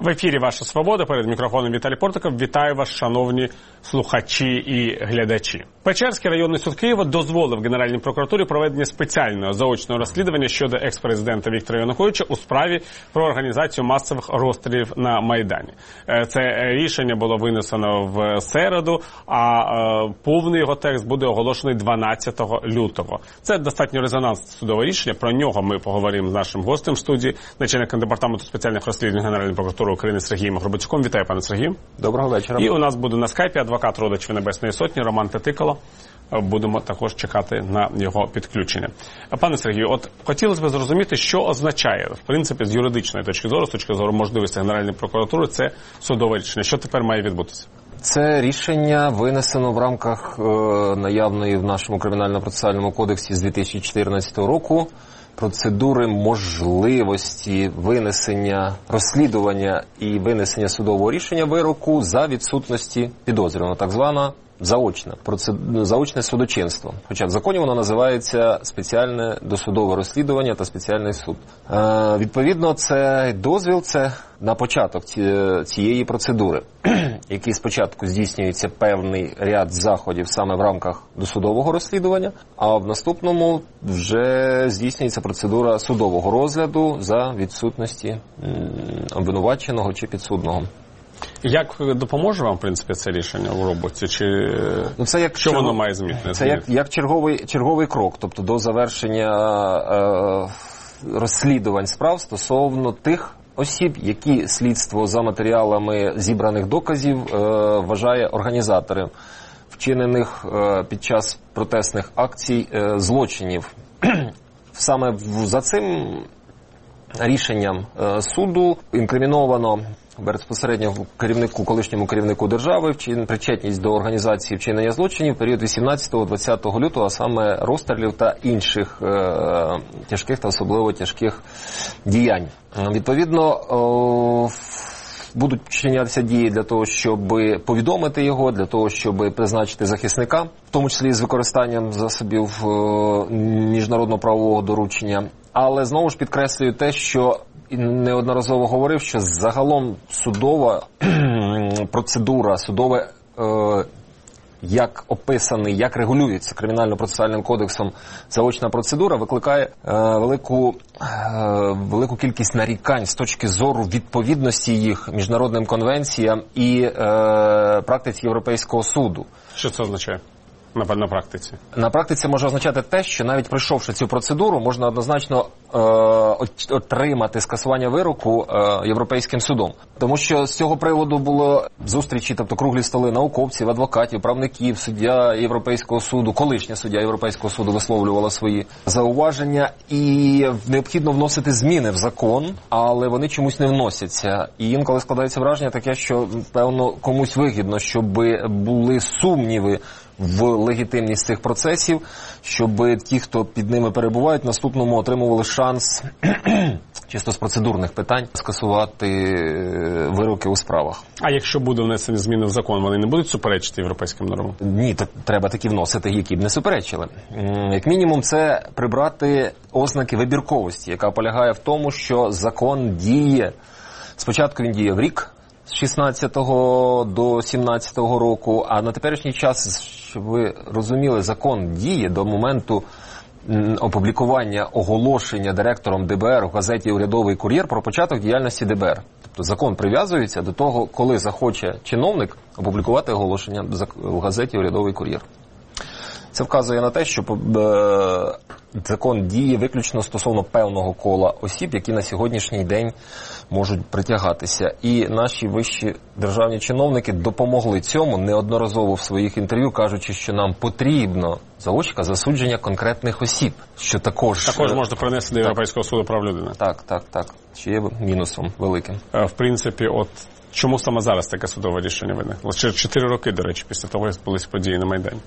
В ефірі «Ваша свобода», перед мікрофоном Віталій Портиков. Вітаю вас, шановні слухачі і глядачі. Печерський районний суд Києва дозволив Генеральній прокуратурі проведення спеціального заочного розслідування щодо екс-президента Віктора Януковича у справі про організацію масових розстрілів на Майдані. Це рішення було винесено в середу, а повний його текст буде оголошений 12 лютого. Це достатньо резонансне судове рішення. Про нього ми поговоримо з нашим гостем в студії, начальником департаменту спеціальних розслідувань Генеральної прокуратури України Сергієм Горбатюком. Вітаю, пане Сергію. Доброго вечора. І у нас буде на скайпі адвокат родичів Небесної Сотні Роман Тетикало. Будемо також чекати на його підключення. Пане Сергію, от хотілося б зрозуміти, що означає, в принципі, з юридичної точки зору, з точки зору можливості Генеральної прокуратури, це судове рішення. Що тепер має відбутися? Це рішення винесено в рамках наявної в нашому Кримінально-процесуальному кодексі з 2014 року процедури можливості винесення розслідування і винесення судового рішення вироку за відсутності підозрюваного, так звана заочне судочинство. Хоча в законі воно називається спеціальне досудове розслідування та спеціальний суд. Відповідно, цей дозвіл – це на початок цієї процедури, який спочатку здійснюється певний ряд заходів саме в рамках досудового розслідування, а в наступному вже здійснюється процедура судового розгляду за відсутності обвинуваченого чи підсудного. Як допоможе вам, в принципі, це рішення у роботі? Чи це як що воно має змінити? Це як черговий крок, тобто до завершення розслідувань справ стосовно тих осіб, які слідство за матеріалами зібраних доказів вважає організатором вчинених під час протестних акцій злочинів. Саме за цим рішенням суду інкриміновано безпосередньо колишньому керівнику держави причетність до організації вчинення злочинів в період 18-20 лютого, а саме розстрілів та інших тяжких та особливо тяжких діянь. Відповідно, будуть вчинятися дії для того, щоб повідомити його, для того, щоб призначити захисника, в тому числі з використанням засобів міжнародного правового доручення. Але знову ж підкреслюю те, що неодноразово говорив, що загалом судова процедура, як описаний, як регулюється Кримінально-процесуальним кодексом заочна процедура, викликає велику кількість нарікань з точки зору відповідності їх міжнародним конвенціям і практиці Європейського суду. Що це означає? На практиці? На практиці може означати те, що навіть пройшовши цю процедуру, можна однозначно отримати скасування вироку Європейським судом. Тому що з цього приводу було зустрічі, тобто круглі столи науковців, адвокатів, правників, суддя Європейського суду, колишня суддя Європейського суду висловлювала свої зауваження, і необхідно вносити зміни в закон, але вони чомусь не вносяться. І інколи складається враження таке, що, певно, комусь вигідно, щоб були сумніви в легітимність цих процесів, щоб ті, хто під ними перебувають, в наступному отримували шанс чисто з процедурних питань скасувати вироки у справах. А якщо буде внесені зміни в закон, вони не будуть суперечити європейським нормам? Ні, треба таки вносити, які б не суперечили. Як мінімум, це прибрати ознаки вибірковості, яка полягає в тому, що закон діє, спочатку він діє в рік, з 16 до 17 року, а на теперішній час, щоб ви розуміли, закон діє до моменту опублікування оголошення директором ДБР в газеті «Урядовий кур'єр» про початок діяльності ДБР. Тобто закон прив'язується до того, коли захоче чиновник опублікувати оголошення в газеті «Урядовий кур'єр». Це вказує на те, що закон діє виключно стосовно певного кола осіб, які на сьогоднішній день можуть притягатися. І наші вищі державні чиновники допомогли цьому неодноразово в своїх інтерв'ю, кажучи, що нам потрібно заочка засудження конкретних осіб, що також можна принести до Європейського суду прав людини. Так. Що є мінусом великим. В принципі, от чому саме зараз таке судове рішення виникло? Через 4 роки, до речі, після того, як були події на Майдані.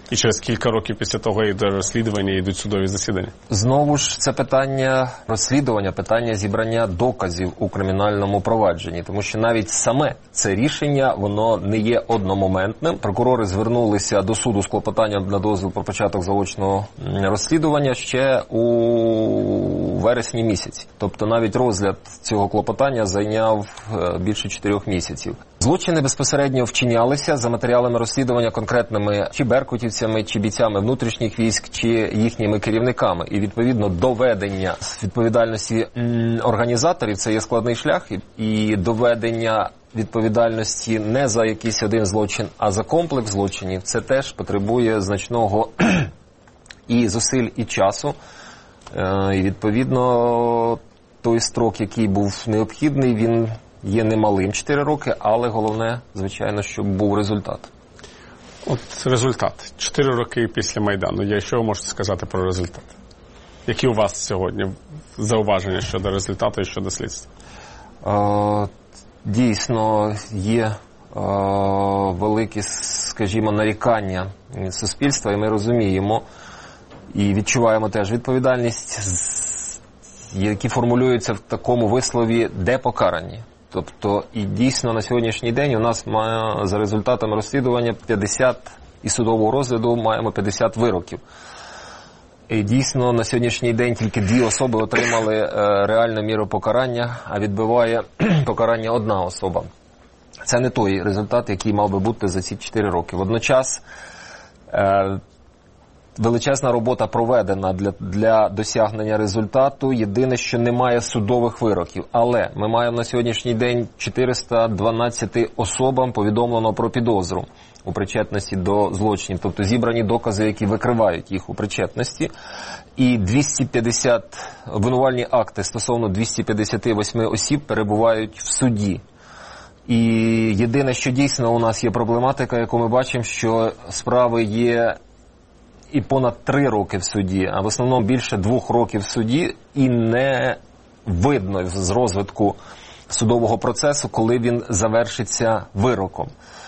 І через кілька років після того йде розслідування, йдуть судові засідання. Знову ж, це питання розслідування, питання зібрання доказів у кримінальному провадженні. Тому що навіть саме це рішення, воно не є одномоментним. Прокурори звернулися до суду з клопотанням на дозвіл про початок заочного розслідування ще у вересні місяці. Тобто навіть розгляд цього клопотання зайняв більше 4 місяців. Злочини безпосередньо вчинялися за матеріалами розслідування конкретними чи беркутівцями, чи бійцями внутрішніх військ, чи їхніми керівниками. І, відповідно, доведення відповідальності організаторів – це є складний шлях, і доведення відповідальності не за якийсь один злочин, а за комплекс злочинів – це теж потребує значного і зусиль, і часу. І, відповідно, той строк, який був необхідний, він є немалим, 4 роки, але головне, звичайно, щоб був результат. От результат. 4 роки після Майдану. Що ви можете сказати про результат? Які у вас сьогодні зауваження щодо результату і щодо слідства? Дійсно, є великі, скажімо, нарікання суспільства, і ми розуміємо і відчуваємо теж відповідальність, які формулюються в такому вислові «де покарані». Тобто, і дійсно на сьогоднішній день у нас має, за результатами розслідування 50 і судового розгляду маємо 50 вироків. І дійсно на сьогоднішній день тільки 2 особи отримали реальну міру покарання, а відбиває покарання 1 особа. Це не той результат, який мав би бути за ці 4 роки. Водночас величезна робота проведена для досягнення результату. Єдине, що немає судових вироків. Але ми маємо на сьогоднішній день 412 особам повідомлено про підозру у причетності до злочинів. Тобто зібрані докази, які викривають їх у причетності. І 250 обвинувальні акти стосовно 258 осіб перебувають в суді. І єдине, що дійсно у нас є проблематика, яку ми бачимо, що справи є і понад 3 роки в суді, а в основному більше 2 років в суді, і не видно з розвитку судового процесу, коли він завершиться вироком.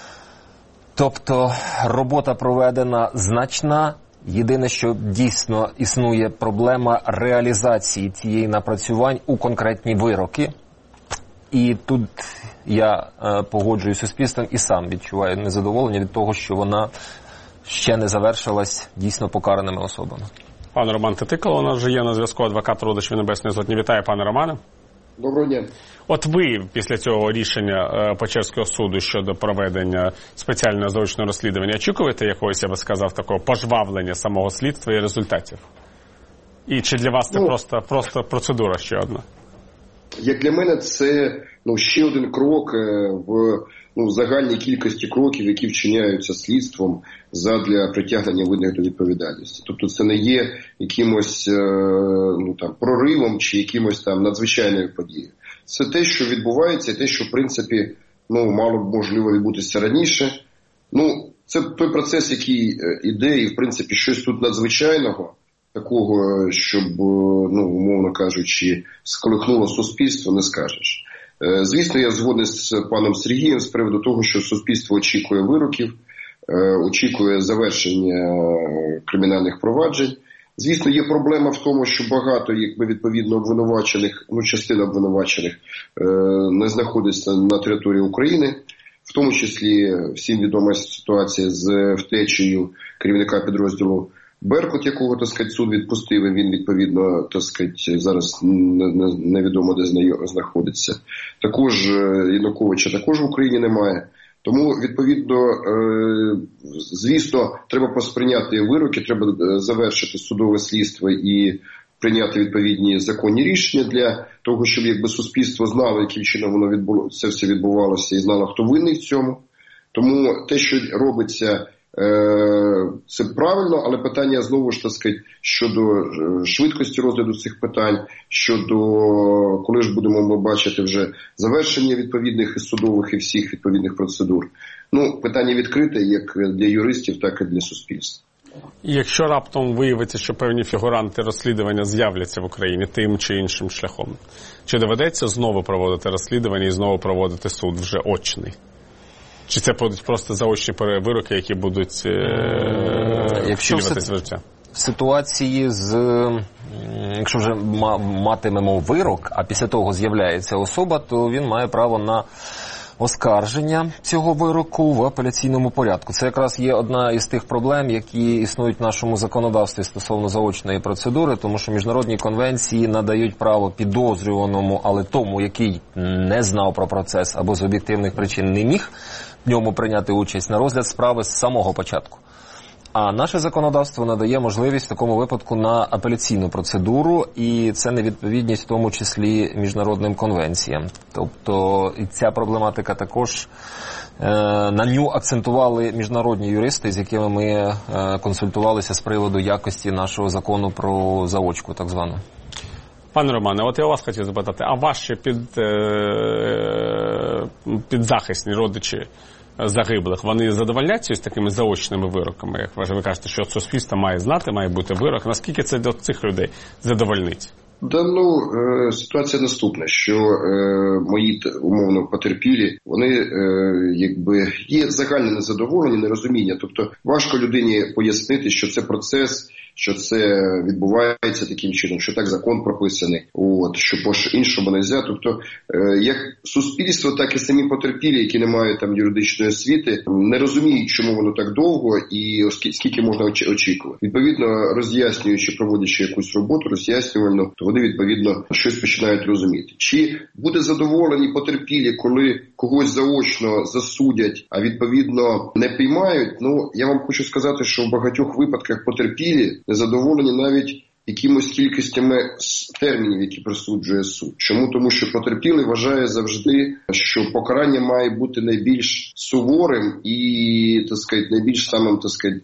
Тобто робота проведена значна, єдине, що дійсно існує проблема реалізації цієї напрацювань у конкретні вироки. І тут я погоджуюсь з суспільством і сам відчуваю незадоволення від того, що вона ще не завершилась дійсно покараними особами. Пане Роман Титикало, у нас вже є на зв'язку адвокат родичів Небесної Сотні. Вітаю, пане Романе. Доброго дня. От ви після цього рішення Печерського суду щодо проведення спеціального заочного розслідування очікуєте якогось, я би сказав, такого пожвавлення самого слідства і результатів? І чи для вас це просто процедура ще одна? Як для мене, це ще один крок в загальній кількості кроків, які вчиняються слідством задля притягнення винних до відповідальності. Тобто це не є якимось проривом чи якимось там надзвичайною подією. Це те, що відбувається, те, що в принципі мало б можливо відбутися раніше. Це той процес, який іде, і в принципі щось тут надзвичайного, такого, щоб, умовно кажучи, сколихнуло суспільство, не скажеш. Звісно, я згоден з паном Сергієм з приводу того, що суспільство очікує вироків, очікує завершення кримінальних проваджень. Звісно, є проблема в тому, що багато, відповідно, обвинувачених, частина обвинувачених не знаходиться на території України. В тому числі всім відома ситуація з втечею керівника підрозділу Беркут, якого, суд відпустив, і він, відповідно, зараз невідомо де знаходиться. Також Януковича також в Україні немає. Тому, відповідно, звісно, треба посприйняти вироки, треба завершити судове слідство і прийняти відповідні законні рішення для того, щоб суспільство знало, яким чином воно це все відбувалося, і знало, хто винний в цьому. Тому те, що робиться, це правильно, але питання знову ж щодо швидкості розгляду цих питань, щодо коли ж будемо ми бачити вже завершення відповідних і судових і всіх відповідних процедур. Питання відкрите як для юристів, так і для суспільства. Якщо раптом виявиться, що певні фігуранти розслідування з'являться в Україні тим чи іншим шляхом, чи доведеться знову проводити розслідування і знову проводити суд вже очний? Чи це будуть просто заочні вироки, які будуть втілюватися в життя? В ситуації якщо вже матимемо вирок, а після того з'являється особа, то він має право на оскарження цього вироку в апеляційному порядку. Це якраз є одна із тих проблем, які існують в нашому законодавстві стосовно заочної процедури, тому що міжнародні конвенції надають право підозрюваному, але тому, який не знав про процес або з об'єктивних причин не міг в ньому прийняти участь, на розгляд справи з самого початку. А наше законодавство надає можливість в такому випадку на апеляційну процедуру, і це невідповідність в тому числі міжнародним конвенціям. Тобто і ця проблематика також, на ню акцентували міжнародні юристи, з якими ми консультувалися з приводу якості нашого закону про заочку, так звану. Пане Романе, от я вас хотів запитати, а ваші підзахисні родичі загиблих, вони задовольняться з такими заочними вироками? Як ви кажете, що суспільство має знати, має бути вирок. Наскільки це до цих людей задовольнить? Ситуація наступна, що мої, умовно, потерпілі, вони є загальне незадоволення, нерозуміння. Тобто важко людині пояснити, що це процес, що це відбувається таким чином, що так закон прописаний, що по-іншому не можна. Тобто як суспільство, так і самі потерпілі, які не мають там юридичної освіти, не розуміють, чому воно так довго і скільки можна очікувати. Відповідно, роз'яснюючи, проводячи якусь роботу роз'яснювальну, то вони, відповідно, щось починають розуміти. Чи буде задоволені потерпілі, коли когось заочно засудять, а відповідно не піймають? Я вам хочу сказати, що в багатьох випадках потерпілі незадоволені навіть якимось кількостями термінів, які присуджує суд. Чому? Тому що потерпілий вважає завжди, що покарання має бути найбільш суворим і, найбільш самим,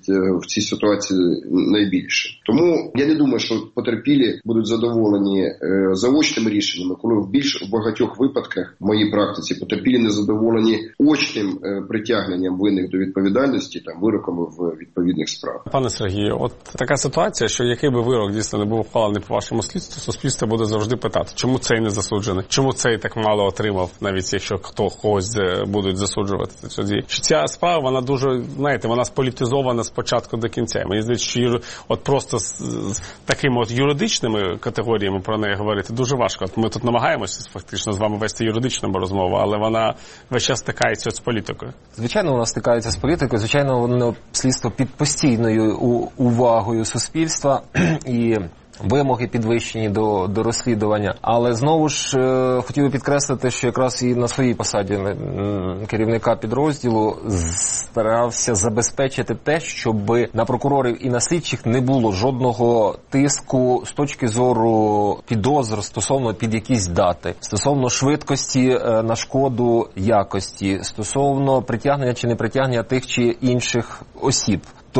в цій ситуації найбільше. Тому я не думаю, що потерпілі будуть задоволені заочними рішеннями, коли в багатьох випадках в моїй практиці потерпілі не задоволені очним притягненням винних до відповідальності, вироками в відповідних справах. Пане Сергію, от така ситуація, що який би вирок дійсно не був ухвалений по вашому слідству, суспільство буде завжди питати, чому цей не засуджений, чому цей так мало отримав, навіть якщо когось будуть засуджувати. Що ця справа, вона дуже, вона сполітизована з початку до кінця. Мені здається, що от просто з такими от юридичними категоріями про неї говорити дуже важко. От ми тут намагаємося фактично з вами вести юридичну розмову, але вона весь час стикається з політикою. Звичайно, вона стикається з політикою, звичайно, воно слідство під постійною увагою суспільства і вимоги підвищені до розслідування. Але знову ж хотів би підкреслити, що якраз і на своїй посаді керівника підрозділу старався забезпечити те, щоб на прокурорів і на слідчих не було жодного тиску з точки зору підозр стосовно під якісь дати, стосовно швидкості на шкоду якості, стосовно притягнення чи не притягнення тих чи інших осіб.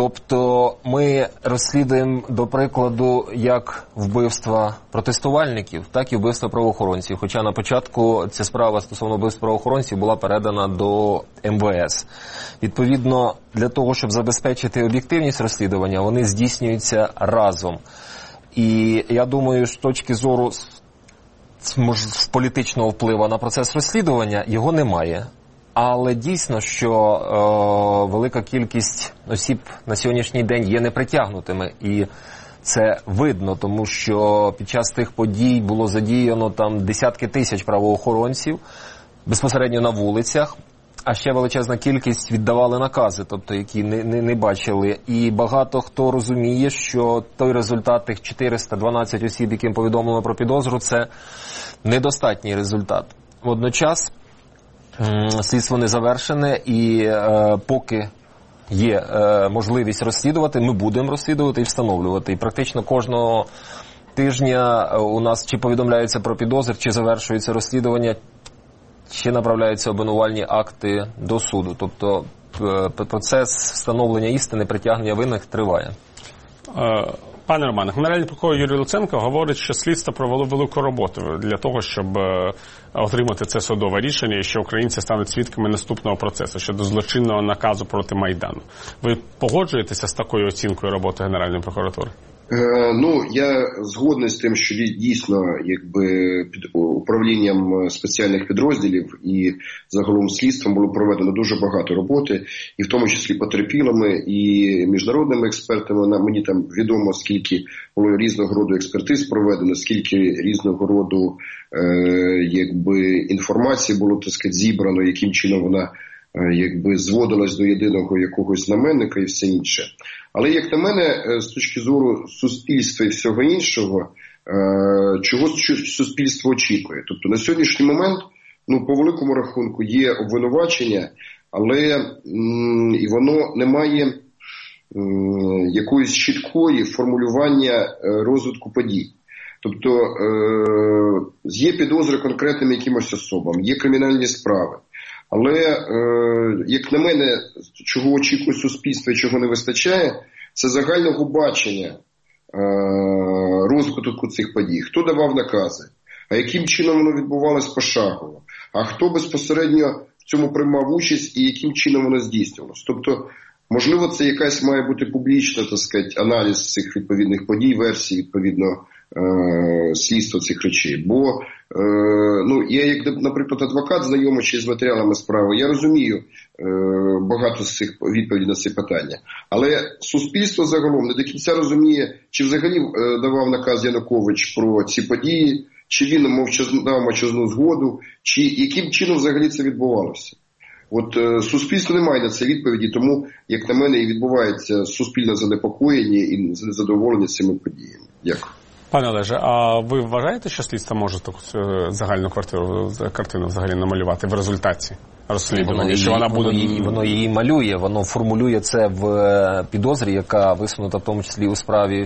Тобто ми розслідуємо, до прикладу, як вбивства протестувальників, так і вбивства правоохоронців. Хоча на початку ця справа стосовно вбивств правоохоронців була передана до МВС. Відповідно, для того, щоб забезпечити об'єктивність розслідування, вони здійснюються разом. І я думаю, з точки зору політичного впливу на процес розслідування його немає. Але дійсно, що велика кількість осіб на сьогоднішній день є непритягнутими. І це видно, тому що під час тих подій було задіяно десятки тисяч правоохоронців безпосередньо на вулицях. А ще величезна кількість віддавали накази, тобто які не бачили. І багато хто розуміє, що той результат тих 412 осіб, яким повідомлено про підозру, це недостатній результат. Водночас слідство не завершене, і поки є можливість розслідувати, ми будемо розслідувати і встановлювати. І практично кожного тижня у нас чи повідомляються про підозри, чи завершується розслідування, чи направляються обвинувальні акти до суду. Тобто процес встановлення істини, притягнення винних триває. Пане Романе, генеральний прокурор Юрій Луценко говорить, що слідство провело велику роботу для того, щоб отримати це судове рішення і що українці стануть свідками наступного процесу щодо злочинного наказу проти Майдану. Ви погоджуєтеся з такою оцінкою роботи Генеральної прокуратури? Я згодний з тим, що дійсно під управлінням спеціальних підрозділів і загалом слідством було проведено дуже багато роботи, і в тому числі потерпілими і міжнародними експертами. Мені там відомо, скільки було різного роду експертиз проведено, скільки різного роду інформації було, так сказати, зібрано, яким чином вона зводилась до єдиного якогось знаменника і все інше. Але, як на мене, з точки зору суспільства і всього іншого, чогось суспільство очікує. Тобто на сьогоднішній момент, по великому рахунку, є обвинувачення, але і воно не має якоїсь чіткої формулювання розвитку подій. Тобто є підозри конкретним якимось особам, є кримінальні справи. Але, як на мене, чого очікує суспільство і чого не вистачає, це загального бачення розвитку цих подій. Хто давав накази, а яким чином воно відбувалось пошагово, а хто безпосередньо в цьому приймав участь і яким чином воно здійснювалося. Тобто, можливо, це якась має бути публічна, так сказати, аналіз цих відповідних подій, версій, відповідно, слідства цих речей. Бо я, як, наприклад, адвокат, знайомий з матеріалами справи, я розумію багато з цих відповідей на ці питання. Але суспільство загалом не до кінця розуміє, чи взагалі давав наказ Янукович про ці події, чи він дав мовчазну згоду, чи яким чином взагалі це відбувалося. Суспільство не має на це відповіді, тому, як на мене, і відбувається суспільне занепокоєння і незадоволення цими подіями. Дякую. Пане Олеже, а ви вважаєте, що слідство може таку загальну картину взагалі намалювати в результаті розслідування? Воно її малює, воно формулює це в підозрі, яка висунута в тому числі у справі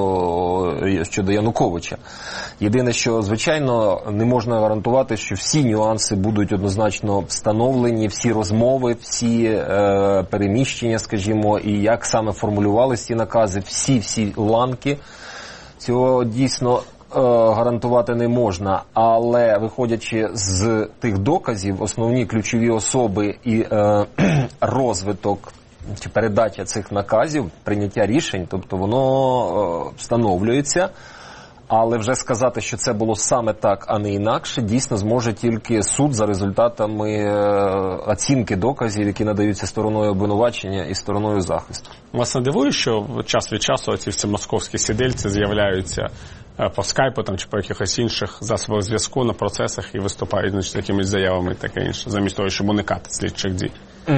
щодо Януковича. Єдине, що, звичайно, не можна гарантувати, що всі нюанси будуть однозначно встановлені, всі розмови, всі переміщення, скажімо, і як саме формулювалися ці накази, всі ланки. Цього дійсно гарантувати не можна, але виходячи з тих доказів, основні ключові особи і розвиток чи передача цих наказів, прийняття рішень, тобто воно встановлюється, але вже сказати, що це було саме так, а не інакше, дійсно зможе тільки суд за результатами оцінки доказів, які надаються стороною обвинувачення і стороною захисту. Вас не дивує, що час від часу ці всі московські сидельці з'являються по скайпу чи по якихось інших засобах зв'язку на процесах і виступають якимись заявами і таке інше, замість того, щоб уникати слідчих дій?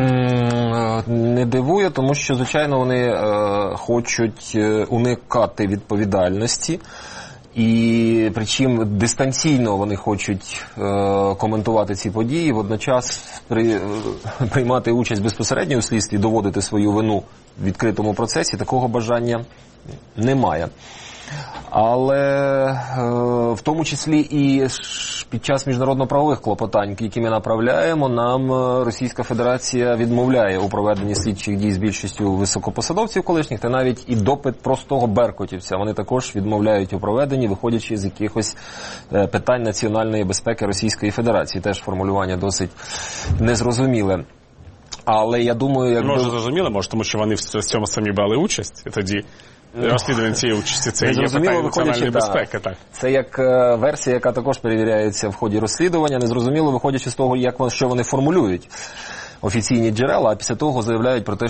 Не дивує, тому що, звичайно, вони хочуть уникати відповідальності. І причому дистанційно вони хочуть коментувати ці події, водночас приймати участь безпосередньо у слідстві, доводити свою вину в відкритому процесі, такого бажання немає. Але в тому числі і під час міжнародно-правових клопотань, які ми направляємо, нам Російська Федерація відмовляє у проведенні слідчих дій з більшістю високопосадовців колишніх, та навіть і допит простого беркутівця вони також відмовляють у проведенні, виходячи з якихось питань національної безпеки Російської Федерації. Теж формулювання досить незрозуміле. Але я думаю, може зрозуміло, може, тому що вони в цьому самі брали участь, і тоді розслідування цієї участі, це є питання національної безпеки. Так. Це як версія, яка також перевіряється в ході розслідування, незрозуміло, виходячи з того, що вони формулюють офіційні джерела, а після того заявляють про те,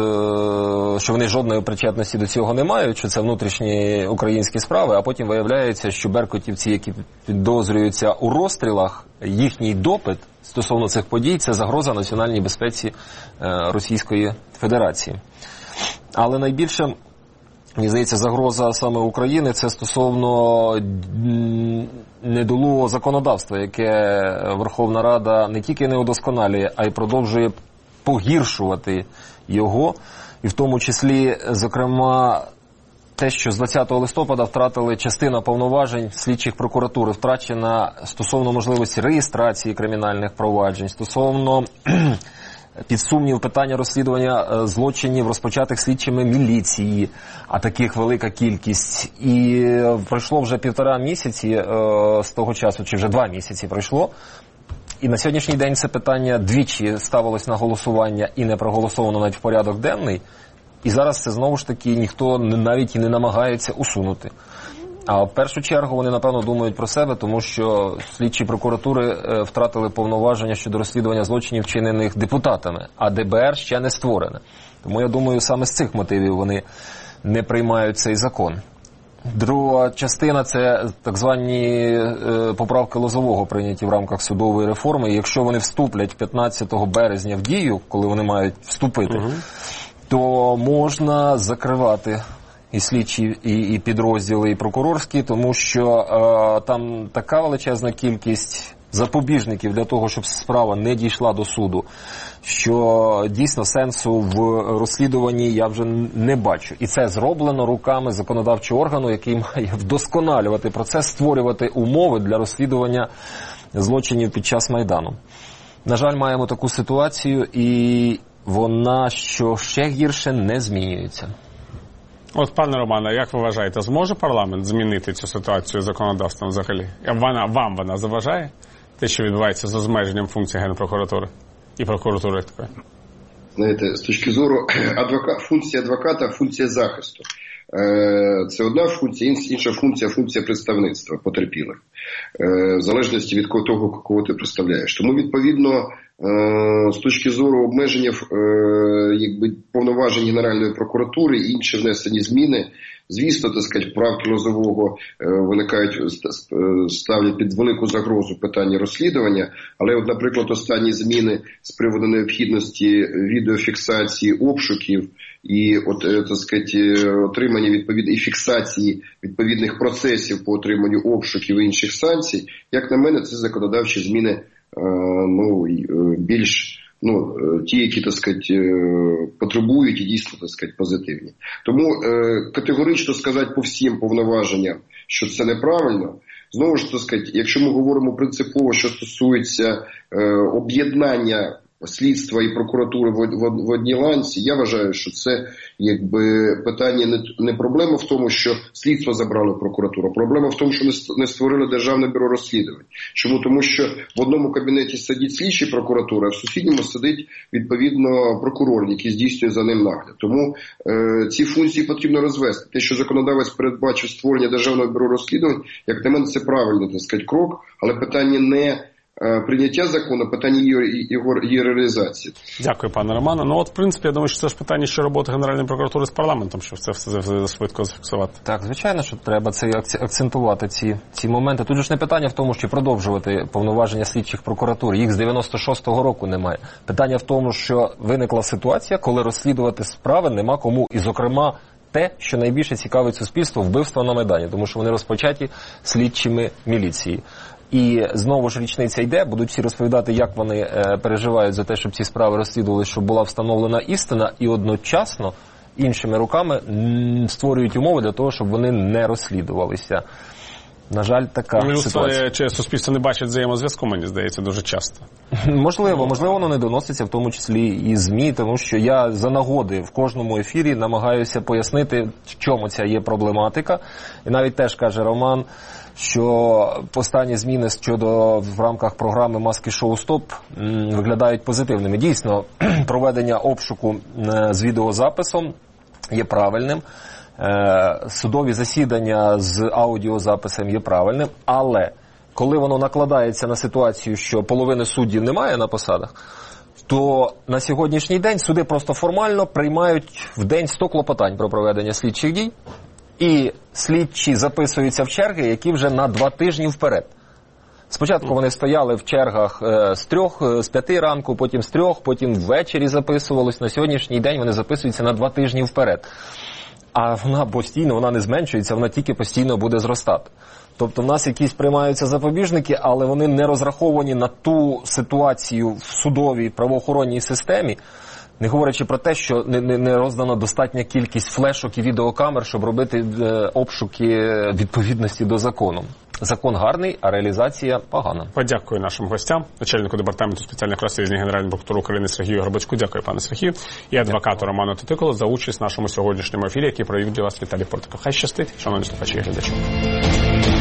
що вони жодної причетності до цього не мають, що це внутрішні українські справи, а потім виявляється, що беркутівці, які підозрюються у розстрілах, їхній допит стосовно цих подій – це загроза національній безпеці Російської Федерації. Але найбільше, мені здається, загроза саме України – це стосовно недолугого законодавства, яке Верховна Рада не тільки не удосконалює, а й продовжує погіршувати його. І в тому числі, зокрема, те, що з 20 листопада втратили частина повноважень слідчих прокуратури, втрачена стосовно можливості реєстрації кримінальних проваджень, стосовно під сумнів питання розслідування злочинів, розпочатих слідчими міліції, а таких велика кількість. І пройшло вже 1,5 місяці з того часу, чи вже 2 місяці пройшло. І на сьогоднішній день це питання двічі ставилось на голосування і не проголосовано навіть в порядок денний. І зараз це знову ж таки ніхто навіть і не намагається усунути. А в першу чергу вони, напевно, думають про себе, тому що слідчі прокуратури втратили повноваження щодо розслідування злочинів, вчинених депутатами, а ДБР ще не створене. Тому, я думаю, саме з цих мотивів вони не приймають цей закон. Друга частина – це так звані поправки Лозового, прийняті в рамках судової реформи. І якщо вони вступлять 15 березня в дію, коли вони мають вступити, то можна закривати і слідчі, і підрозділи, і прокурорські, тому що там така величезна кількість запобіжників для того, щоб справа не дійшла до суду, що дійсно сенсу в розслідуванні я вже не бачу. І це зроблено руками законодавчого органу, який має вдосконалювати процес, створювати умови для розслідування злочинів під час Майдану. На жаль, маємо таку ситуацію, і вона, що ще гірше, не змінюється. От, пане Романе, як ви вважаєте, зможе парламент змінити цю ситуацію законодавством взагалі? Вам вона заважає? Те, що відбувається з обмеженням функцій Генпрокуратури і прокуратури такої? Знаєте, з точки зору функція адвоката, функція захисту. Це одна функція, інша функція представництва потерпілих. В залежності від того, кого ти представляєш. Тому, відповідно, з точки зору обмеження повноважень Генеральної прокуратури і інші внесені зміни, звісно, так сказати, правки Лозового ставлять під велику загрозу питання розслідування, але, от, наприклад, останні зміни з приводу необхідності відеофіксації обшуків і так сказати, отримання відповідної фіксації відповідних процесів по отриманню обшуків і інших санкцій, як на мене, це законодавчі зміни більш ті, які, так сказати, потребують і дійсно, так сказати, позитивні. Тому категорично сказати по всім повноваженням, що це неправильно. Знову ж, так сказати, якщо ми говоримо принципово, що стосується об'єднання слідства і прокуратури в одній ланці, я вважаю, що це питання не проблема в тому, що слідство забрало прокуратуру, проблема в тому, що не створили Державне бюро розслідувань. Чому? Тому що в одному кабінеті сидить слідчий прокуратура, а в сусідньому сидить, відповідно, прокурор, який здійснює за ним нагляд. Тому ці функції потрібно розвести. Те, що законодавець передбачив створення Державного бюро розслідувань, як на мене, це правильний, так сказати, крок, але питання не прийняття закону, питання її реалізації. Дякую, пане Романе. Ну, от, в принципі, я думаю, що це ж питання ще роботи Генеральної прокуратури з парламентом, щоб це все швидко зафіксувати. Так, звичайно, що треба акцентувати ці моменти. Тут ж не питання в тому, що продовжувати повноваження слідчих прокуратур. Їх з 96-го року немає. Питання в тому, що виникла ситуація, коли розслідувати справи нема кому. І, зокрема, те, що найбільше цікавить суспільство – вбивства на Майдані, тому що вони розпочаті слідчими міліції. І знову ж річниця йде, будуть всі розповідати, як вони переживають за те, щоб ці справи розслідували, щоб була встановлена істина, і одночасно іншими руками створюють умови для того, щоб вони не розслідувалися. На жаль, така ситуація. Чи суспільство не бачить взаємозв'язку, мені здається, дуже часто. Можливо, воно не доноситься, в тому числі і ЗМІ, тому що я за нагоди в кожному ефірі намагаюся пояснити, в чому ця є проблематика. І навіть теж каже Роман, що останні зміни щодо в рамках програми «Маски-шоу Стоп» виглядають позитивними. Дійсно, проведення обшуку з відеозаписом є правильним. Судові засідання з аудіозаписом є правильним, але коли воно накладається на ситуацію, що половини суддів немає на посадах, то на сьогоднішній день суди просто формально приймають в день 100 клопотань про проведення слідчих дій, і слідчі записуються в черги, які вже на 2 тижні вперед. Спочатку вони стояли в чергах з 5 ранку, потім з 3, потім ввечері записувались. На сьогоднішній день вони записуються на 2 тижні вперед. А вона не зменшується, вона тільки постійно буде зростати. Тобто в нас якісь приймаються запобіжники, але вони не розраховані на ту ситуацію в судовій правоохоронній системі, не говорячи про те, що не роздана достатня кількість флешок і відеокамер, щоб робити обшуки відповідності до закону. Закон гарний, а реалізація погана. Подякую нашим гостям, начальнику департаменту спеціальних розслідувань Генеральної прокуратури України Сергію Горбачку. Дякую, пане Сергію. І адвокату Роману Тотиколу за участь в нашому сьогоднішньому ефірі, який провів для вас Віталій Портиков. Хай щастить, шановні слухачі і глядачі.